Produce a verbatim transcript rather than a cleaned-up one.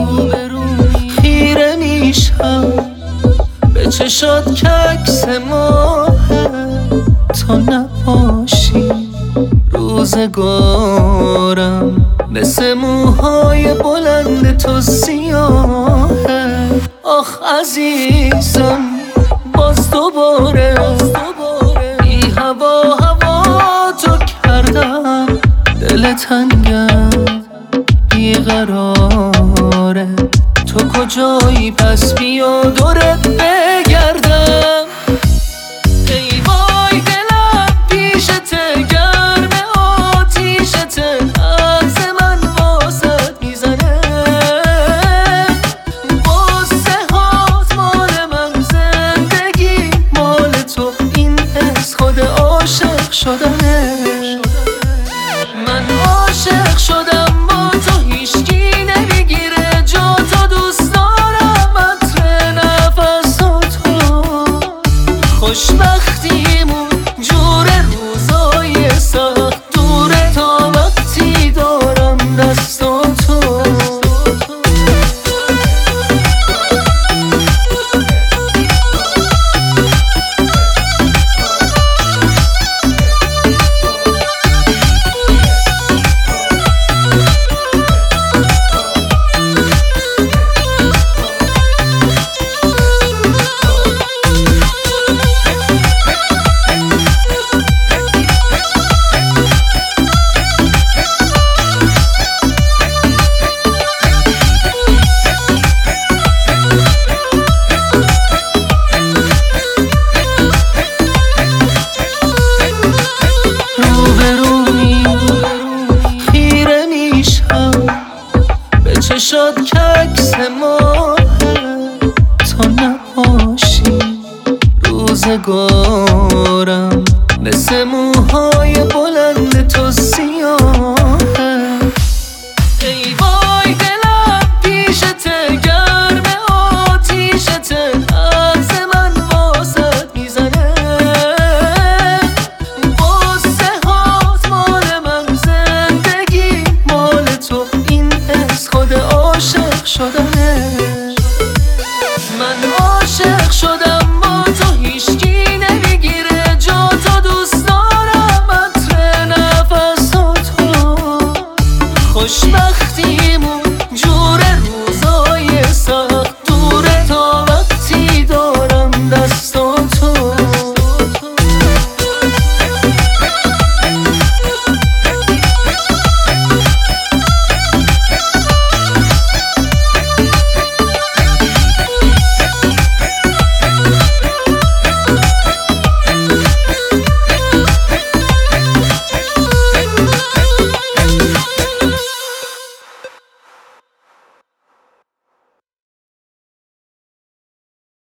خیره میشم به چشات که عکس ماهه. تا نباشی روزگارم مثل موهای بلند تو سیاهه. آخ عزیزم باز دوباره بی هوا هوا تو کردم. دل تنگم بیقراره، تو کجایی پس بیا دورت بگردم. ای وای دلم پیشته گرم آتیشته، عکس من واسط میزنه. قصه هات مال من، زندگی مال تو، این حس خود عاشق شدنه. من عاشق شدم با تو، هیچکی نمیگیره جا تو. دوست دارم عطر نفساتو، خوشبختیمون جور روزای سخت دوره تا وقتی دارم دستاتو. چشات که عکس ماهه. تا نباشی روزگارم مثل موهای بلند تو سیاهه. ای وای دلم پیشته گرم آتیشته، عکس من واسط میزنه. قصه هات مال من، زندگی مال تو، این حس خود عاشق شدنه. من عاشق شدم